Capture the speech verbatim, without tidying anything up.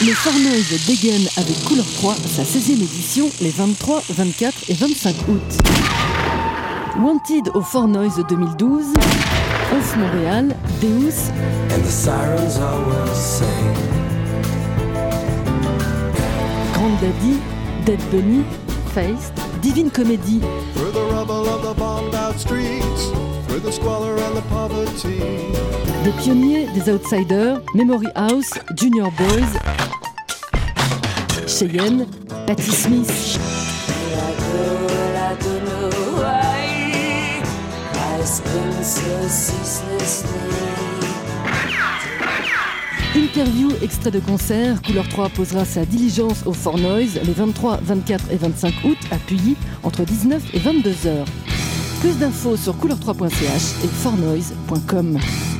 Le Four Noise dégaine avec Couleur trois sa seizième édition les vingt-trois, vingt-quatre et vingt-cinq août. Wanted au Four Noise deux mille douze, Off Montréal, Deus, And the sirens always sing. Grand Daddy, Dead Bunny, Feist, Divine Comedy, Through the rubble of the bombed out streets, through the squalor and the poverty. des pionniers, des outsiders, Memory House, Junior Boys, Cheyenne, Patti Smith. Interview, extrait de concert, Couleur trois posera sa diligence au Four Noise les vingt-trois, vingt-quatre et vingt-cinq août à Puilly entre dix-neuf et vingt-deux heures. Plus d'infos sur couleur trois point c h et four noise point com.